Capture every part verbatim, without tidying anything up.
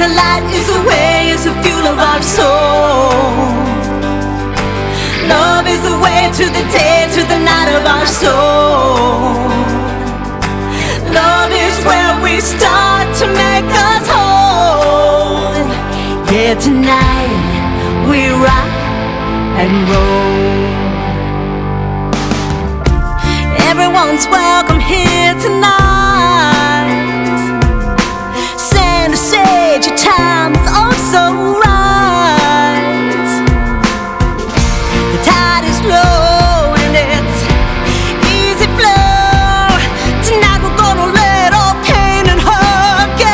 is a light, is a way, is the fuel of our soul. Love is the way to the day, to the night of our soul. Love is where we start to make us whole. Yeah, tonight we rock and roll. Everyone's welcome here tonight. Santa said your time is also right. The tide is low and it's easy flow. Tonight we're gonna let all pain and hurt go.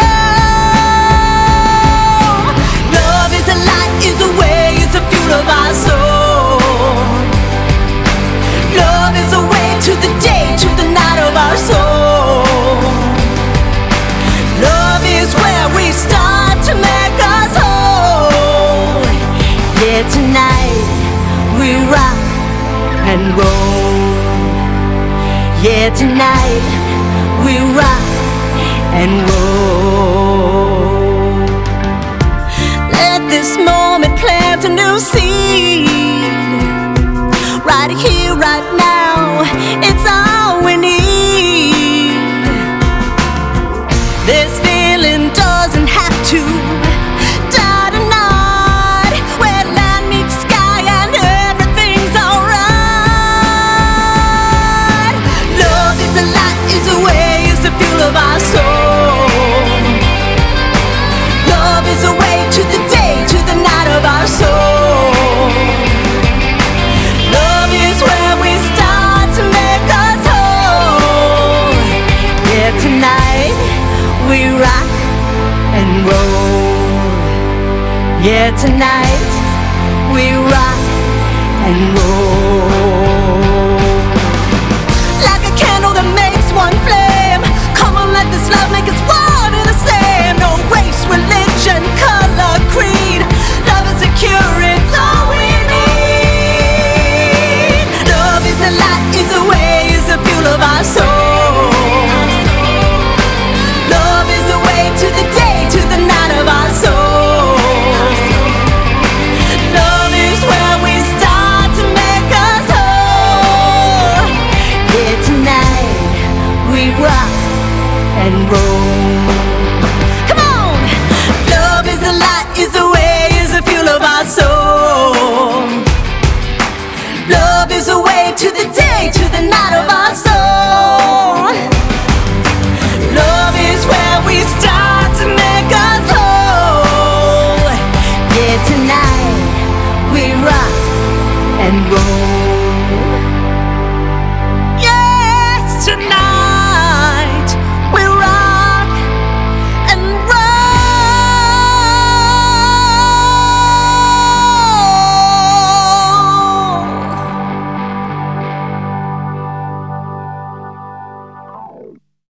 Love is a light, is a way, is a fuel of our soul. Love is a way to the day, to the night of our soul. Love is where we start to make us whole. Yeah, tonight we rock and roll. Yeah, tonight we rock and roll. Let this moment plant a new seed. Right here, right now, it's all we need. This feeling doesn't have to die tonight. Where land meets sky and everything's alright. Love is a light, is a way, is the fuel of our soul. Love is a way to the day, to the night of our soul. Love is where we start to make us whole. Yeah, tonight we rock and roll. Yeah, tonight we rock and roll. Like a candle that makes one flame. Come on, let this love make us one and the same. No race, religion, color.